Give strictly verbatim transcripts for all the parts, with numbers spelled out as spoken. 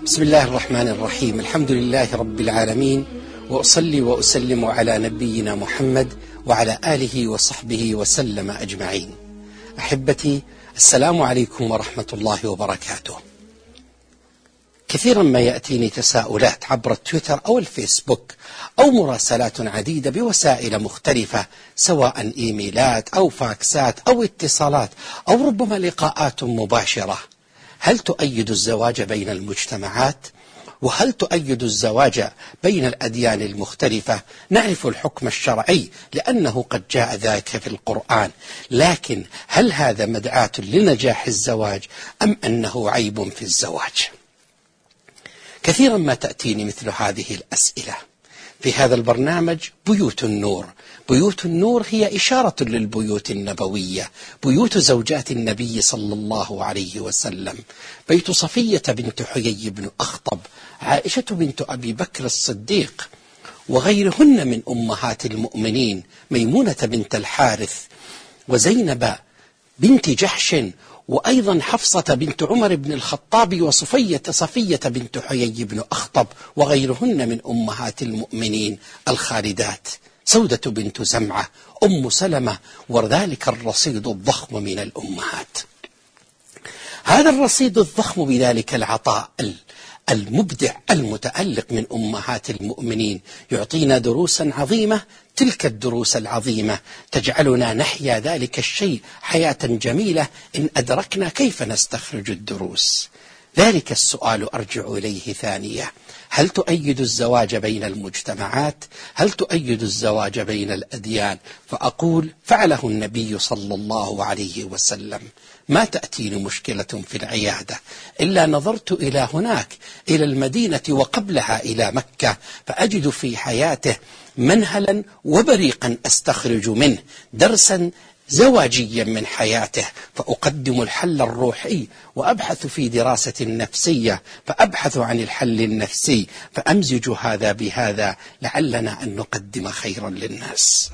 بسم الله الرحمن الرحيم. الحمد لله رب العالمين، وأصلي وأسلم على نبينا محمد وعلى آله وصحبه وسلم أجمعين. أحبتي، السلام عليكم ورحمة الله وبركاته. كثيرا ما يأتيني تساؤلات عبر التويتر أو الفيسبوك أو مراسلات عديدة بوسائل مختلفة، سواء إيميلات أو فاكسات أو اتصالات أو ربما لقاءات مباشرة. هل تؤيد الزواج بين المجتمعات؟ وهل تؤيد الزواج بين الأديان المختلفة؟ نعرف الحكم الشرعي لأنه قد جاء ذلك في القرآن، لكن هل هذا مدعاة لنجاح الزواج أم أنه عيب في الزواج؟ كثيرا ما تأتيني مثل هذه الأسئلة في هذا البرنامج. بيوت النور، بيوت النور هي إشارة للبيوت النبوية، بيوت زوجات النبي صلى الله عليه وسلم. بيت صفية بنت حيي بن أخطب، عائشة بنت أبي بكر الصديق، وغيرهن من أمهات المؤمنين، ميمونة بنت الحارث، وزينب بنت جحش، وأيضا حفصة بنت عمر بن الخطاب، وصفية صفية بنت حيي بن أخطب، وغيرهن من أمهات المؤمنين الخالدات، سودة بنت زمعة، أم سلمة، وذلك الرصيد الضخم من الأمهات. هذا الرصيد الضخم بذلك العطاء المبدع المتألق من أمهات المؤمنين يعطينا دروسا عظيمة. تلك الدروس العظيمة تجعلنا نحيا ذلك الشيء حياة جميلة إن أدركنا كيف نستخرج الدروس. ذلك السؤال أرجع إليه ثانية: هل تؤيد الزواج بين المجتمعات؟ هل تؤيد الزواج بين الأديان؟ فأقول: فعله النبي صلى الله عليه وسلم. ما تأتيني مشكلة في العيادة إلا نظرت إلى هناك، إلى المدينة وقبلها إلى مكة، فأجد في حياته منهلا وبريقا أستخرج منه درسا زواجيا من حياته، فأقدم الحل الروحي وأبحث في دراسة نفسية، فأبحث عن الحل النفسي، فأمزج هذا بهذا لعلنا أن نقدم خيرا للناس.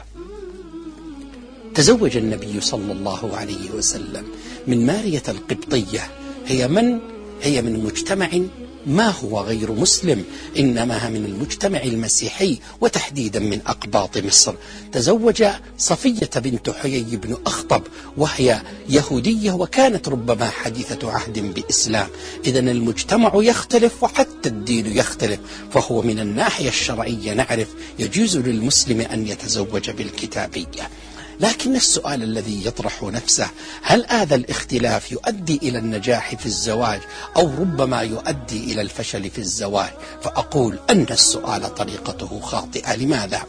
تزوج النبي صلى الله عليه وسلم من مارية القبطية، هي من؟ هي من مجتمع ما هو غير مسلم، إنما من المجتمع المسيحي، وتحديدا من أقباط مصر. تزوج صفية بنت حيي بن أخطب وهي يهودية، وكانت ربما حديثة عهد بإسلام. إذن المجتمع يختلف وحتى الدين يختلف، فهو من الناحية الشرعية نعرف يجوز للمسلم أن يتزوج بالكتابية. لكن السؤال الذي يطرح نفسه: هل هذا الاختلاف يؤدي إلى النجاح في الزواج أو ربما يؤدي إلى الفشل في الزواج؟ فأقول أن السؤال طريقته خاطئة. لماذا؟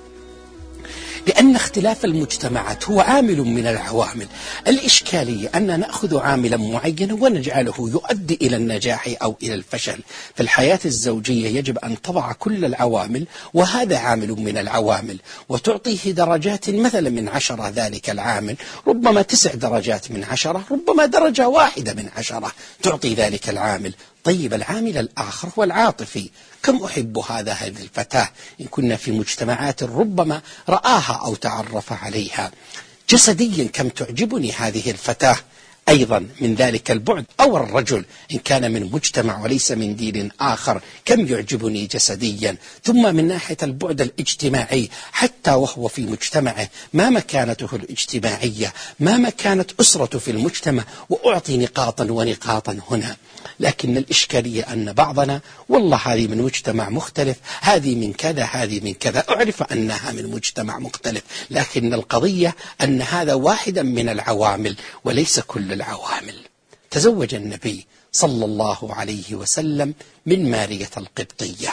لأن اختلاف المجتمعات هو عامل من العوامل. الإشكالية أن نأخذ عاملا معينا ونجعله يؤدي إلى النجاح أو إلى الفشل. في الحياة الزوجية يجب أن تضع كل العوامل، وهذا عامل من العوامل، وتعطيه درجات مثلا من عشرة. ذلك العامل ربما تسع درجات من عشرة، ربما درجة واحدة من عشرة تعطي ذلك العامل. طيب، العامل الآخر هو العاطفي. كم أحب هذا هذه الفتاة إن كنا في مجتمعات ربما رآها أو تعرف عليها. جسديا كم تعجبني هذه الفتاة، أيضا من ذلك البعد. أو الرجل إن كان من مجتمع وليس من دين آخر كم يعجبني جسديا. ثم من ناحية البعد الاجتماعي، حتى وهو في مجتمعه ما مكانته الاجتماعية، ما مكانة أسرته في المجتمع، وأعطي نقاطا ونقاطا هنا. لكن الإشكالية أن بعضنا والله هذه من مجتمع مختلف، هذه من كذا، هذه من كذا، أعرف أنها من مجتمع مختلف، لكن القضية أن هذا واحدا من العوامل وليس كل العوامل. تزوج النبي صلى الله عليه وسلم من مارية القبطية،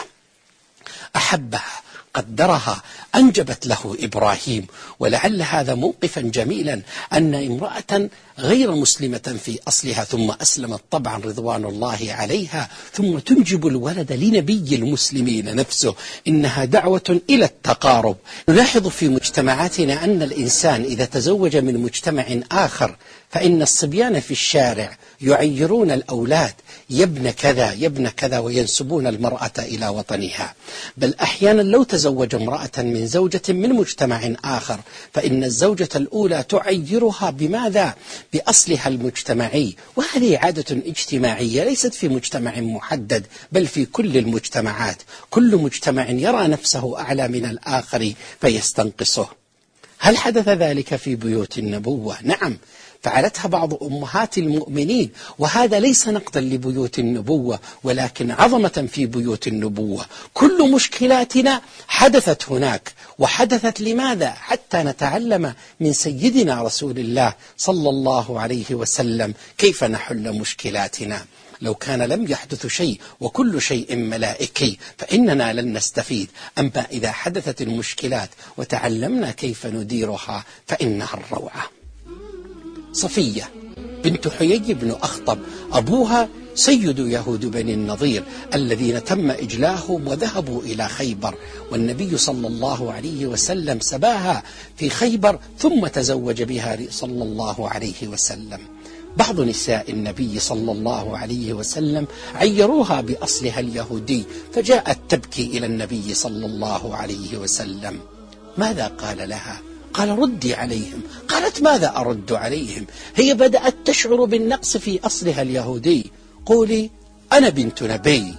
أحبها، قدرها، أنجبت له إبراهيم. ولعل هذا موقفا جميلا أن امرأة غير مسلمة في أصلها ثم أسلمت طبعا رضوان الله عليها، ثم تنجب الولد لنبي المسلمين نفسه. إنها دعوة إلى التقارب. نلاحظ في مجتمعاتنا أن الإنسان إذا تزوج من مجتمع آخر فإن الصبيان في الشارع يعيرون الأولاد: يبن كذا، يبن كذا، وينسبون المرأة إلى وطنها. بل أحيانا لو تزوج تتزوج امرأة من زوجة من مجتمع آخر، فإن الزوجة الأولى تعيرها بماذا؟ بأصلها المجتمعي، وهذه عادة اجتماعية ليست في مجتمع محدد بل في كل المجتمعات. كل مجتمع يرى نفسه أعلى من الآخر فيستنقصه. هل حدث ذلك في بيوت النبوة؟ نعم، فعلتها بعض أمهات المؤمنين، وهذا ليس نقدا لبيوت النبوة ولكن عظمة في بيوت النبوة. كل مشكلاتنا حدثت هناك، وحدثت لماذا؟ حتى نتعلم من سيدنا رسول الله صلى الله عليه وسلم كيف نحل مشكلاتنا. لو كان لم يحدث شيء وكل شيء ملائكي فإننا لن نستفيد، أما إذا حدثت المشكلات وتعلمنا كيف نديرها فإنها الروعة. صفية بنت حيي بن أخطب، أبوها سيد يهود بني النضير الذين تم إجلاهم وذهبوا إلى خيبر، والنبي صلى الله عليه وسلم سباها في خيبر ثم تزوج بها صلى الله عليه وسلم. بعض نساء النبي صلى الله عليه وسلم عيروها بأصلها اليهودي، فجاءت تبكي إلى النبي صلى الله عليه وسلم. ماذا قال لها؟ قال ردي عليهم. قالت ماذا أرد عليهم؟ هي بدأت تشعر بالنقص في أصلها اليهودي. قولي أنا بنت نبي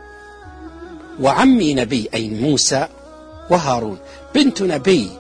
وعمي نبي، أي موسى وهارون، بنت نبي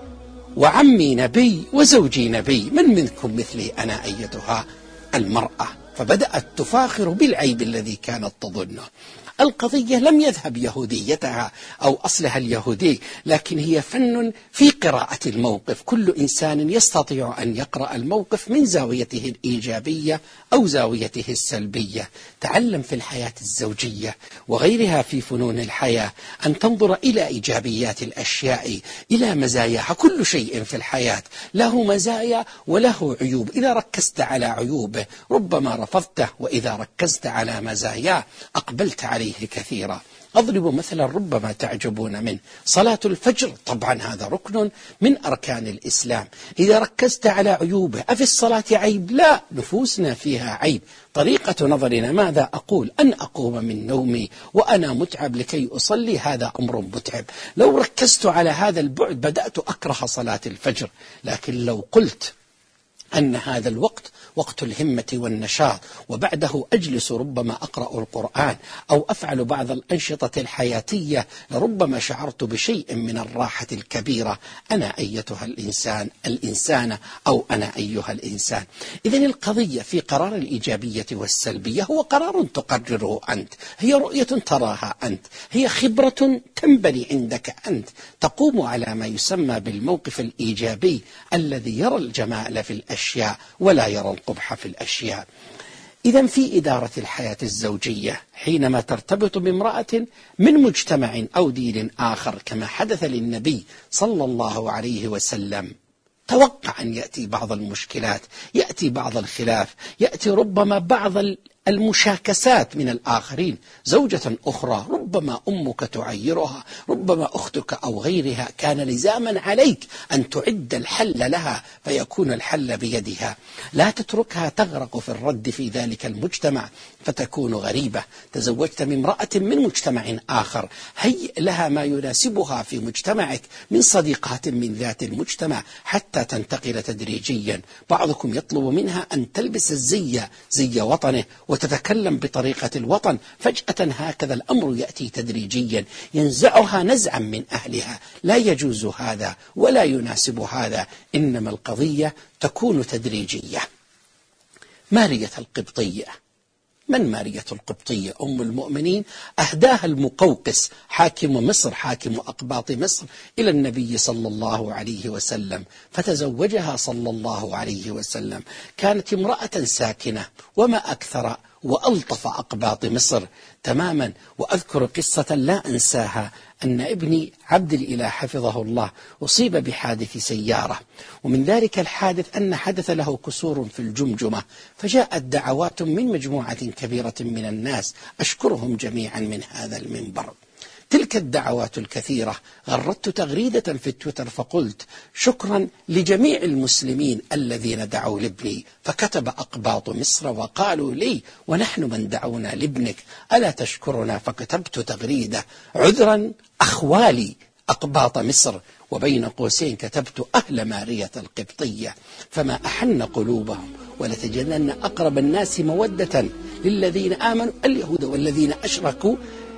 وعمي نبي وزوجي نبي، من منكم مثلي أنا أيتها المرأة. فبدأت تفاخر بالعيب الذي كانت تظنه. القضية لم يذهب يهوديتها أو أصلها اليهودي، لكن هي فن في قراءة الموقف. كل إنسان يستطيع أن يقرأ الموقف من زاويته الإيجابية أو زاويته السلبية. تعلم في الحياة الزوجية وغيرها في فنون الحياة أن تنظر إلى إيجابيات الأشياء، إلى مزاياها. كل شيء في الحياة له مزايا وله عيوب. إذا ركزت على عيوبه ربما رفضته، وإذا ركزت على مزاياه أقبلت عليه كثيرا. أضرب مثلا ربما تعجبون منه، صلاة الفجر، طبعا هذا ركن من أركان الإسلام. إذا ركزت على عيوبه، أفي الصلاة عيب؟ لا، نفوسنا فيها عيب. طريقة نظرنا ماذا أقول؟ أن أقوم من نومي وأنا متعب لكي أصلي، هذا أمر متعب. لو ركزت على هذا البعد بدأت أكره صلاة الفجر. لكن لو قلت أن هذا الوقت وقت الهمة والنشاط، وبعده أجلس ربما أقرأ القرآن أو أفعل بعض الأنشطة الحياتية، لربما شعرت بشيء من الراحة الكبيرة. أنا أيتها الإنسان الإنسانة أو أنا أيها الإنسان. إذن القضية في قرار الإيجابية والسلبية هو قرار تقرره أنت، هي رؤية تراها أنت، هي خبرة تنبني عندك أنت، تقوم على ما يسمى بالموقف الإيجابي الذي يرى الجمال في الأشياء ولا يرى القبح في الأشياء. إذن في إدارة الحياة الزوجية حينما ترتبط بامرأة من مجتمع أو دين آخر كما حدث للنبي صلى الله عليه وسلم، توقع أن يأتي بعض المشكلات، يأتي بعض الخلاف، يأتي ربما بعض المشاكسات من الآخرين. زوجة أخرى ربما أمك تعيرها، ربما أختك أو غيرها، كان لزاما عليك أن تعد الحل لها فيكون الحل بيدها. لا تتركها تغرق في الرد في ذلك المجتمع فتكون غريبة. تزوجت من امرأة من مجتمع آخر، هيئ لها ما يناسبها في مجتمعك من صديقات من ذات المجتمع حتى تنتقل تدريجيا. بعضكم يطلب منها أن تلبس الزي زي وطنه وتتكلم بطريقة الوطن، فجأة هكذا الأمر يأتي تدريجيا، ينزعها نزعا من أهلها. لا يجوز هذا ولا يناسب هذا، إنما القضية تكون تدريجية. مارية القبطية، من مارية القبطية؟ أم المؤمنين، أهداها المقوقس حاكم مصر، حاكم أقباط مصر، إلى النبي صلى الله عليه وسلم فتزوجها صلى الله عليه وسلم. كانت امرأة ساكنة وما أكثر وألطف أقباط مصر تماما. وأذكر قصة لا أنساها، أن ابني عبد الإله حفظه الله أصيب بحادث سيارة، ومن ذلك الحادث أن حدث له كسور في الجمجمة، فجاءت دعوات من مجموعة كبيرة من الناس، أشكرهم جميعا من هذا المنبر. تلك الدعوات الكثيرة غردت تغريدة في التويتر فقلت شكرا لجميع المسلمين الذين دعوا لابني، فكتب أقباط مصر وقالوا لي ونحن من دعونا لابنك ألا تشكرنا؟ فكتبت تغريدة عذرا أخوالي أقباط مصر، وبين قوسين كتبت أهل مارية القبطية، فما أحن قلوبهم ولتجدن أقرب الناس مودة للذين آمنوا اليهود والذين أشركوا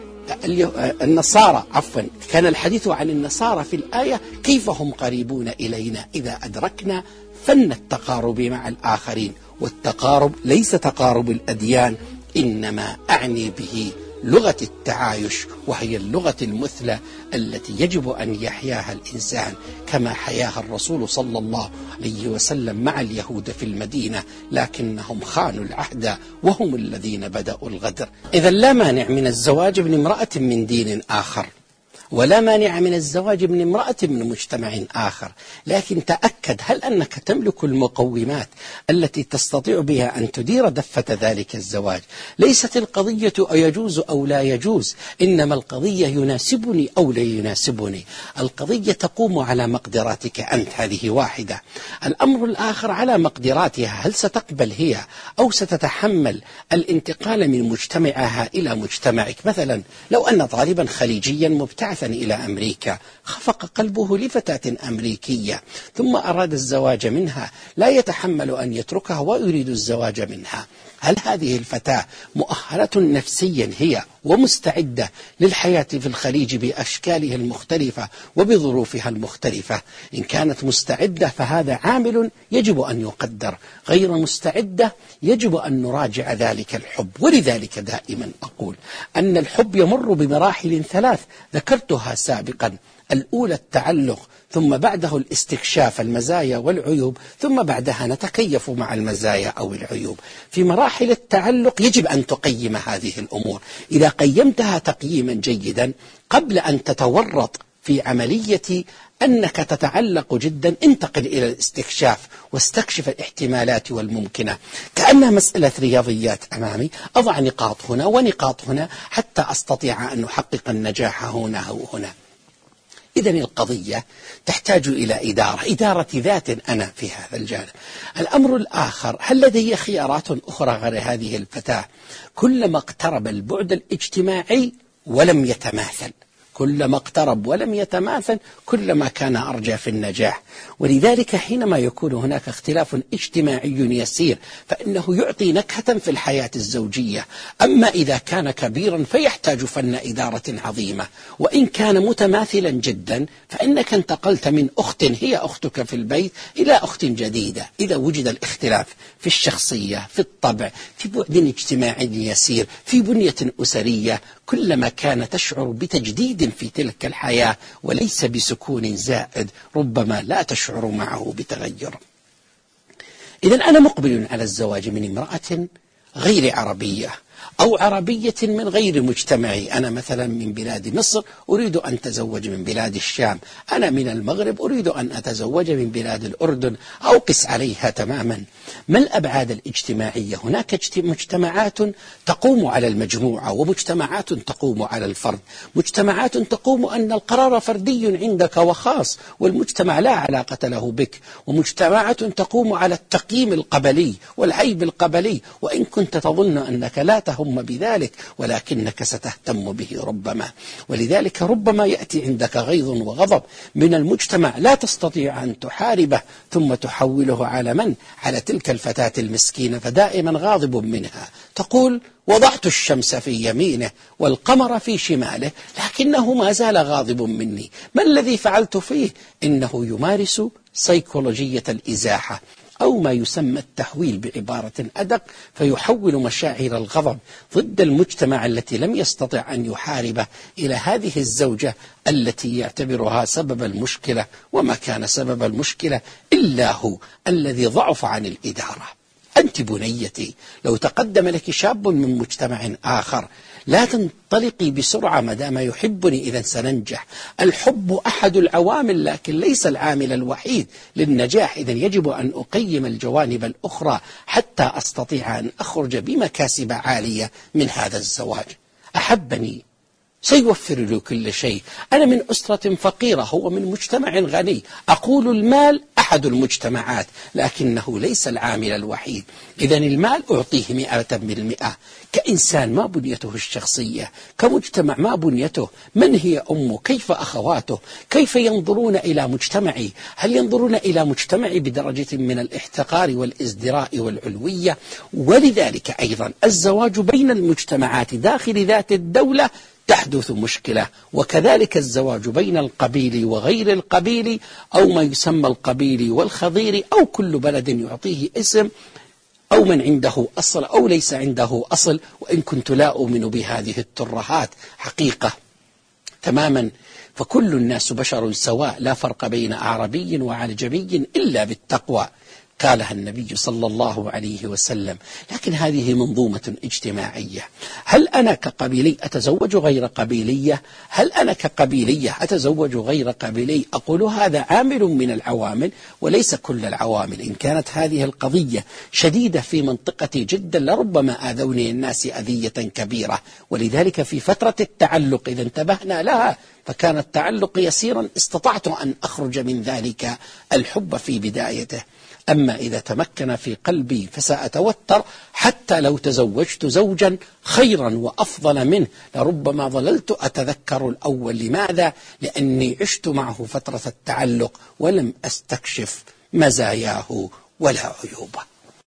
النصارى. عفوا، كان الحديث عن النصارى في الآية كيف هم قريبون إلينا إذا أدركنا فن التقارب مع الآخرين. والتقارب ليس تقارب الأديان، إنما أعني به لغة التعايش، وهي اللغة المثلى التي يجب أن يحياها الإنسان كما حياها الرسول صلى الله عليه وسلم مع اليهود في المدينة، لكنهم خانوا العهد وهم الذين بدأوا الغدر. إذا لا مانع من الزواج من امرأة من دين آخر، ولا مانع من الزواج من امرأة من مجتمع آخر، لكن تأكد هل أنك تملك المقومات التي تستطيع بها أن تدير دفة ذلك الزواج. ليست القضية يجوز أو لا يجوز، إنما القضية يناسبني أو لا يناسبني. القضية تقوم على مقدراتك أنت، هذه واحدة. الأمر الآخر على مقدراتها، هل ستقبل هي أو ستتحمل الانتقال من مجتمعها إلى مجتمعك. مثلا لو أن طالبا خليجيا مبتعث إلى أمريكا خفق قلبه لفتاة أمريكية ثم أراد الزواج منها، لا يتحمل أن يتركها ويريد الزواج منها، هل هذه الفتاة مؤهلة نفسيا هي ومستعدة للحياة في الخليج بأشكاله المختلفة وبظروفها المختلفة؟ إن كانت مستعدة فهذا عامل يجب أن يقدر، غير مستعدة يجب أن نراجع ذلك الحب. ولذلك دائما أقول أن الحب يمر بمراحل ثلاث ذكرتها سابقا: الأولى التعلق، ثم بعده الاستكشاف المزايا والعيوب، ثم بعدها نتكيف مع المزايا أو العيوب. في مراحل التعلق يجب أن تقيم هذه الأمور، إذا قيمتها تقييما جيدا قبل أن تتورط في عملية أنك تتعلق جدا، انتقل إلى الاستكشاف واستكشف الاحتمالات والممكنة، كأنها مسألة رياضيات أمامي، أضع نقاط هنا ونقاط هنا حتى أستطيع أن أحقق النجاح هنا وهنا. إذن القضية تحتاج إلى إدارة إدارة ذات أنا في هذا الجانب. الأمر الآخر، هل لدي خيارات أخرى غير هذه الفتاة؟ كلما اقترب البعد الاجتماعي ولم يتماثل، كلما اقترب ولم يتماثل كلما كان أرجى في النجاح. ولذلك حينما يكون هناك اختلاف اجتماعي يسير فإنه يعطي نكهة في الحياة الزوجية. أما إذا كان كبيرا فيحتاج فن إدارة عظيمة، وإن كان متماثلا جدا فإنك انتقلت من أخت هي أختك في البيت إلى أخت جديدة. إذا وجد الاختلاف في الشخصية، في الطبع، في بعد اجتماعي يسير، في بنية أسرية، كلما كان تشعر بتجديد في تلك الحياة وليس بسكون زائد، ربما لا تشعر معه بتغير. إذن أنا مقبل على الزواج من امرأة غير عربية أو عربية من غير مجتمعي. أنا مثلا من بلاد مصر أريد أن أتزوج من بلاد الشام، أنا من المغرب أريد أن أتزوج من بلاد الأردن، أو قس عليها تماما. ما الأبعاد الاجتماعية؟ هناك مجتمعات تقوم على المجموعة، ومجتمعات تقوم على الفرد، مجتمعات تقوم أن القرار فردي عندك وخاص والمجتمع لا علاقة له بك، ومجتمعات تقوم على التقييم القبلي والعيب القبلي، وإن كنت تظن أنك لا تهم بذلك ولكنك ستهتم به ربما. ولذلك ربما يأتي عندك غيظ وغضب من المجتمع لا تستطيع أن تحاربه، ثم تحوله على من؟ على تلك الفتاة المسكينة، فدائما غاضب منها، تقول وضعت الشمس في يمينه والقمر في شماله لكنه ما زال غاضب مني. ما الذي فعلت فيه؟ إنه يمارس سيكولوجية الإزاحة، أو ما يسمى التحويل بعبارة أدق، فيحول مشاعر الغضب ضد المجتمع التي لم يستطع أن يحاربه إلى هذه الزوجة التي يعتبرها سبب المشكلة، وما كان سبب المشكلة إلا هو الذي ضعف عن الإدارة. أنت بنيتي، لو تقدم لك شاب من مجتمع آخر لا تنطلقي بسرعة ما دام يحبني، إذا سننجح. الحب أحد العوامل لكن ليس العامل الوحيد للنجاح. إذا يجب أن أقيم الجوانب الأخرى حتى أستطيع أن أخرج بمكاسب عالية من هذا الزواج. أحبني سيوفر له كل شيء، أنا من أسرة فقيرة، هو من مجتمع غني. أقول المال أحد أحد المجتمعات لكنه ليس العامل الوحيد. إذن المال أعطيه مئة بالمئة. كإنسان ما بنيته الشخصية، كمجتمع ما بنيته، من هي أمه، كيف أخواته، كيف ينظرون إلى مجتمعي، هل ينظرون إلى مجتمعي بدرجة من الاحتقار والازدراء والعلوية؟ ولذلك أيضا الزواج بين المجتمعات داخل ذات الدولة تحدث مشكلة، وكذلك الزواج بين القبيل وغير القبيل، أو ما يسمى القبيل والخضير، أو كل بلد يعطيه اسم، أو من عنده أصل أو ليس عنده أصل، وإن كنت لا أؤمن بهذه الترهات حقيقة تماما. فكل الناس بشر سواء، لا فرق بين أعربي وعجمي إلا بالتقوى، قالها النبي صلى الله عليه وسلم. لكن هذه منظومة اجتماعية. هل أنا كقبيلي أتزوج غير قبيلية؟ هل أنا كقبيلية أتزوج غير قبيلي؟ أقول هذا عامل من العوامل وليس كل العوامل. إن كانت هذه القضية شديدة في منطقتي جدا لربما آذوني الناس أذية كبيرة. ولذلك في فترة التعلق إذا انتبهنا لها فكان التعلق يسيرا استطعت أن أخرج من ذلك الحب في بدايته. أما إذا تمكن في قلبي فسأتوتر حتى لو تزوجت زوجا خيرا وأفضل منه لربما ظللت أتذكر الأول. لماذا؟ لأني عشت معه فترة التعلق ولم أستكشف مزاياه ولا عيوبه.